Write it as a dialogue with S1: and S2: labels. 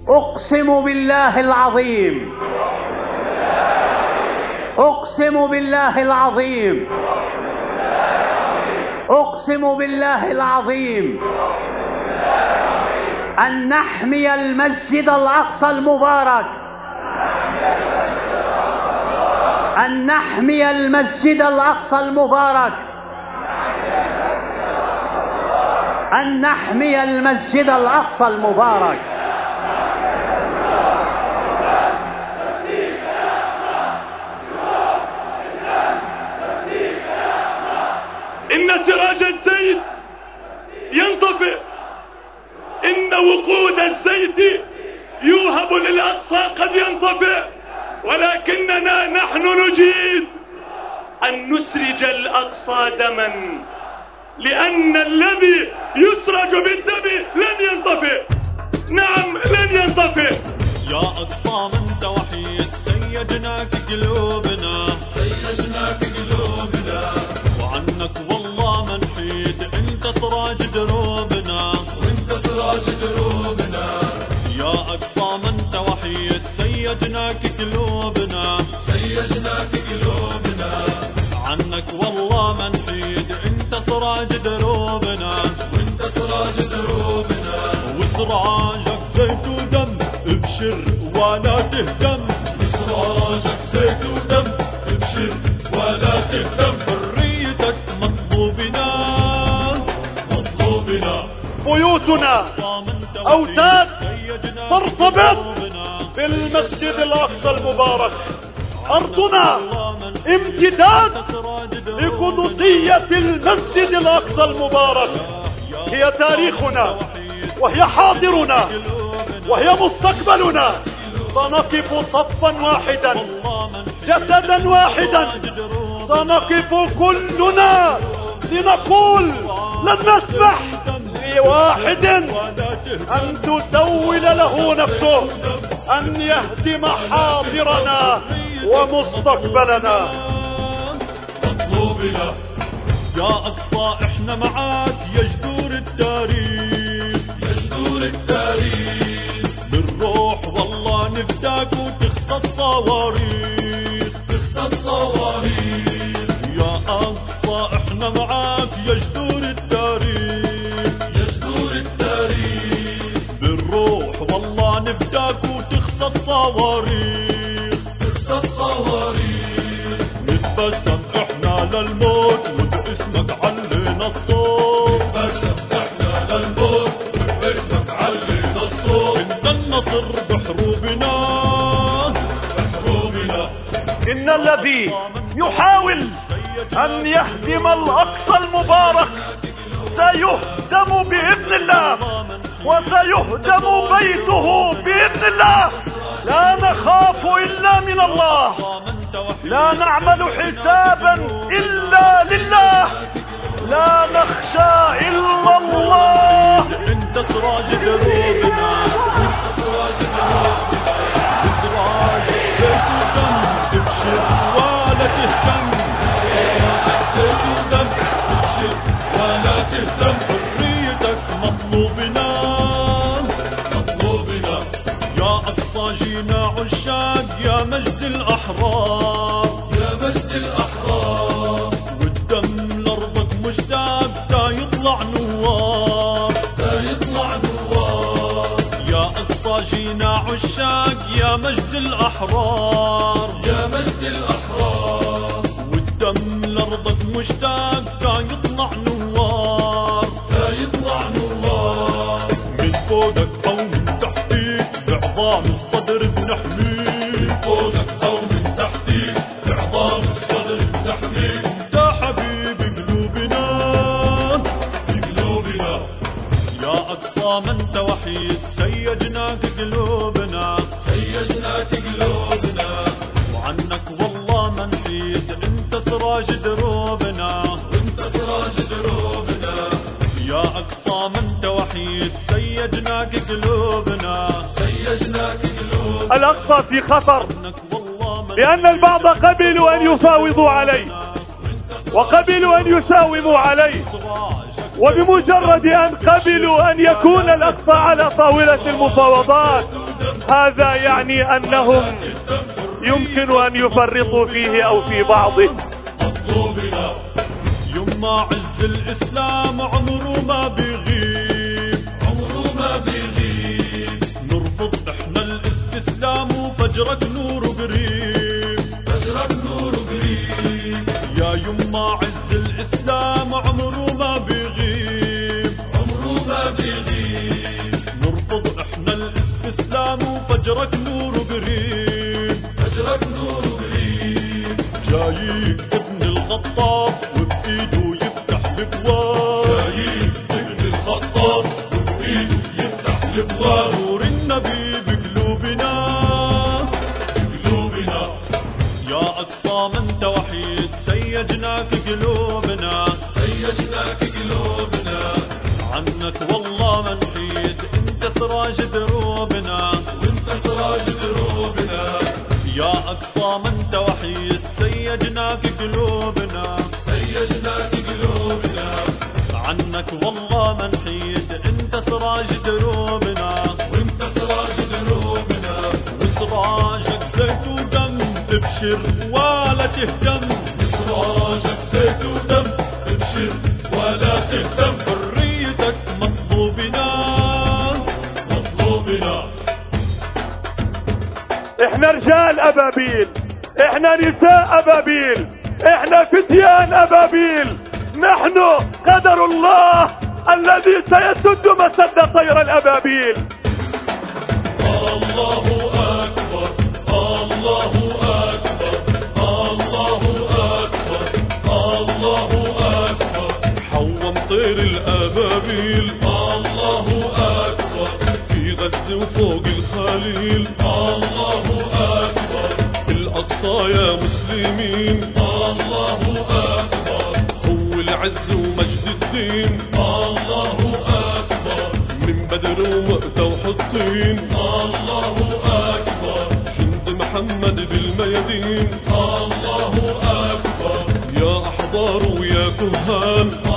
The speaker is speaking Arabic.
S1: أقسم بالله العظيم، أقسم بالله العظيم، أقسم بالله العظيم أن نحمي المسجد الأقصى المبارك، أن نحمي المسجد الأقصى المبارك، أن نحمي المسجد الأقصى المبارك.
S2: إن سراج الزيت ينطفئ، إن وقود الزيت يوهب للأقصى قد ينطفئ، ولكننا نحن نجيد أن نسرج الأقصى دما، لأن الذي يسرج بالدم لن ينطفئ. نعم لن ينطفئ.
S3: يا أقصى من توحيد سيدناك قلوبنا، سيدناك قلوبنا، وعنك والله ما نحيد، انت سراج دروبنا، وانت سراج دروبنا. يا أقصى من توحيد سيدناك قلوبنا، سيدناك قلوبنا، عنك والله ما نحيد، انت سراج دروبنا، وانت سراج دروبنا. وسراجك زيت ودم ابشر ولا تهتم، سراجك زيت ودم ابشر ولا تهتم. حريتك مطلوبنا، مطلوبنا.
S4: بيوتنا أوتاد ترتبط بالمسجد الأقصى المبارك، أرضنا امتداد لقدسية المسجد الأقصى المبارك. هي تاريخنا وهي حاضرنا وهي مستقبلنا. سنقف صفا واحدا جسدا واحدا، سنقف كلنا لنقول لن نسمح لواحد أن تسول له نفسه أن يهدم حاضرنا ومستقبلنا.
S3: مطلوبنا يا أقصى احنا معاك يا جذور التاريخ، يا جذور التاريخ. بالروح والله نفداك وتخصى الصواريخ، تخصى الصواريخ. يا أقصى احنا معاك يا جذور التاريخ، يا جذور التاريخ. بالروح والله نفداك وتخصى الصواريخ، تخصى الصواريخ. نتبسم احنا للموت وباسمك علينا الصوت، نتبسم احنا للموت وباسمك علينا الصوت. انت النصر بحروبنا، بحروبنا.
S4: إن الذي يحاول أن يهدم الأقصى المبارك سيهدم بإذن الله، وسيهدم بيته بإذن الله. لا نخاف إلا من الله، لا نعمل حسابا إلا لله، لا نخشى إلا الله.
S3: انت سراج دروبنا، انت سراج دروبنا. بسراج زيت ودم تبشر ولا تهتم، زيت ودم تبشر ولا تهتم. حريتك مطلوبنا، مطلوبنا. يا أقصى جينا عشاق يا مجد الأحرار، يا مجد الأحرار. والدم لأرضك مشتاق تا يطلع نوار، تا يطلع نوار. يا أقصى جينا عشاق يا مجد الأحرار، يا مجد الأحرار. والدم لأرضك مشتاق تا يطلع نوار، تا يطلع نوار. من فوقك أو من تحتيك بعظام الصدر بنحميك، من فوقك أو من تحتيك بعظام الصدر بنحميك. يا حبيبي قلوبنا، قلوبنا. يا أقصى من توحيد سيجناك قلوبنا، سيجناك قلوبنا. وعنك والله ما نحيد، انت سراج دروبنا، انت سراج دروبنا. يا أقصى من توحيد سيجناك قلوبنا، سيجناك قلوبنا.
S4: الأقصى في خطر، لأن البعض قبلوا أن يفاوضوا عليه وقبلوا أن يساوموا عليه، وبمجرد أن قبلوا أن يكون الأقصى على طاولة المفاوضات هذا يعني أنهم يمكن أن يفرطوا فيه أو في بعضه.
S3: يما عز الإسلام عمره ما بيغيب، عمره ما بيغيب. نرفض احنا الاستسلام وفجرك نور قريب، فجرك نور قريب. يا يما عز الإسلام عمره ما بيغيب، عمره ما بيغيب. نرفض احنا الاستسلام وفجرك نور قريب، فجرك نور قريب. جاي ابن الخطاب وبإيده يفتح الابواب، جاي ابن الخطاب وبإيده يفتح الابواب. نور النبي بقلوبنا، بقلوبنا. يا أقصى من انت وحيد سيجناك قلوبنا، سيجناك قلوبنا. عنك والله ما نحيد، انت سراج دروبنا، وانت سراج دروبنا. يا أقصى من انت وحيد سيجناك قلوبنا، سيجناك قلوبنا. عنك والله ما نحيد، انت سراج دروبنا، وانت سراج دروبنا. وسراجك زيت ودم تبشر ولا تهتم، سراجك زيت ودم تبشر ولا تهتم. حريتك مطلوبنا، مطلوبنا.
S4: احنا رجال أبابيل، احنا نساء أبابيل، احنا فتيان أبابيل. نحن قدر الله الذي سيسد مسد طير الأبابيل.
S3: الله أكبر، الله أكبر، الله أكبر، الله أكبر. حوم طير الأبابيل، الله أكبر. في غزة وفوق الخليل، الله أكبر. الأقصى يا مسلمين، الله أكبر. هو العز ومجد الدين، الله أكبر. من بدر ومؤتة وحطين، الله أكبر. جند محمد بالميادين، الله أكبر. يا أحضار ويا كهان،